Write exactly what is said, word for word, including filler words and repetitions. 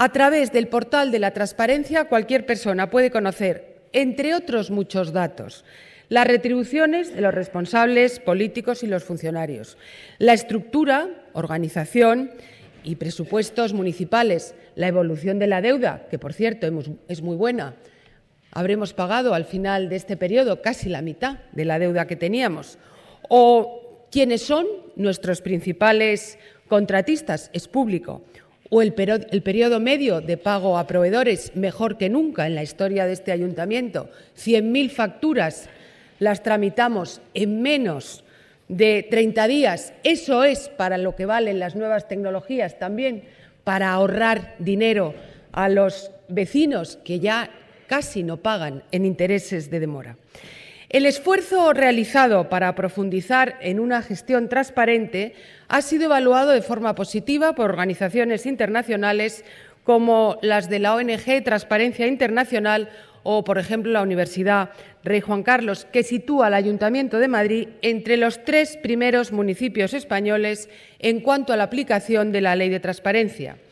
A través del portal de la transparencia, cualquier persona puede conocer, entre otros muchos datos, las retribuciones de los responsables políticos y los funcionarios, la estructura, organización y presupuestos municipales, la evolución de la deuda, que, por cierto, hemos, es muy buena. Habremos pagado al final de este periodo casi la mitad de la deuda que teníamos. O quiénes son nuestros principales contratistas, es público. O el, el periodo medio de pago a proveedores, mejor que nunca en la historia de este ayuntamiento. cien mil facturas las tramitamos en menos de treinta días. Eso es para lo que valen las nuevas tecnologías también, para ahorrar dinero a los vecinos que ya casi no pagan en intereses de demora. El esfuerzo realizado para profundizar en una gestión transparente ha sido evaluado de forma positiva por organizaciones internacionales como las de la O N G Transparencia Internacional o, por ejemplo, la Universidad Rey Juan Carlos, que sitúa al Ayuntamiento de Madrid entre los tres primeros municipios españoles en cuanto a la aplicación de la Ley de Transparencia.